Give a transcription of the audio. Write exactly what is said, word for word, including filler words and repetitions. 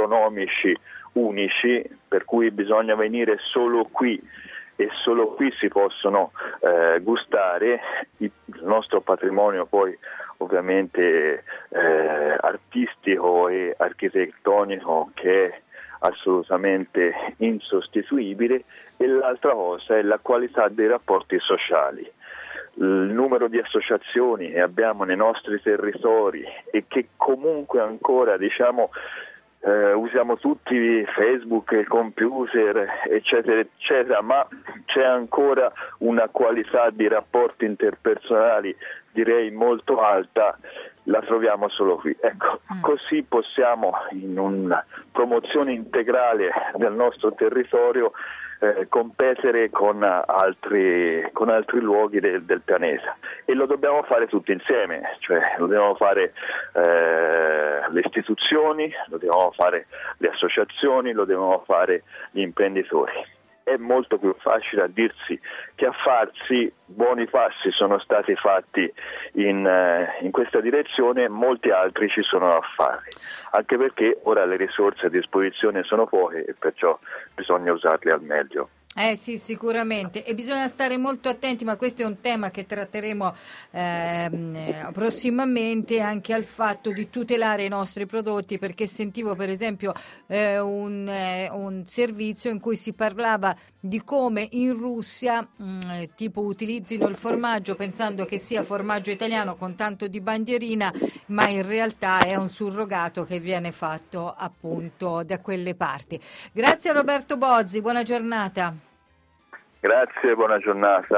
gastronomici unici, per cui bisogna venire solo qui e solo qui si possono eh, gustare il nostro patrimonio, poi ovviamente eh, artistico e architettonico, che è assolutamente insostituibile, e l'altra cosa è la qualità dei rapporti sociali. Il numero di associazioni che abbiamo nei nostri territori e che comunque ancora, diciamo, eh, usiamo tutti Facebook, il computer, eccetera, eccetera, ma c'è ancora una qualità di rapporti interpersonali, direi molto alta, la troviamo solo qui. Ecco, mm. così possiamo, in una promozione integrale del nostro territorio, eh, competere con altri, con altri luoghi del, del pianeta, e lo dobbiamo fare tutti insieme, cioè lo dobbiamo fare eh, le istituzioni, lo dobbiamo fare le associazioni, lo devono fare gli imprenditori. È molto più facile a dirsi che a farsi. Buoni passi sono stati fatti in, eh, in questa direzione, molti altri ci sono a fare, anche perché ora le risorse a disposizione sono poche e perciò bisogna usarle al meglio. Eh sì, sicuramente, e bisogna stare molto attenti, ma questo è un tema che tratteremo ehm, prossimamente, anche al fatto di tutelare i nostri prodotti, perché sentivo per esempio eh, un, eh, un servizio in cui si parlava di come in Russia mh, tipo utilizzino il formaggio pensando che sia formaggio italiano con tanto di bandierina, ma in realtà è un surrogato che viene fatto appunto da quelle parti. Grazie a Roberto Bozzi, buona giornata. Grazie, buona giornata.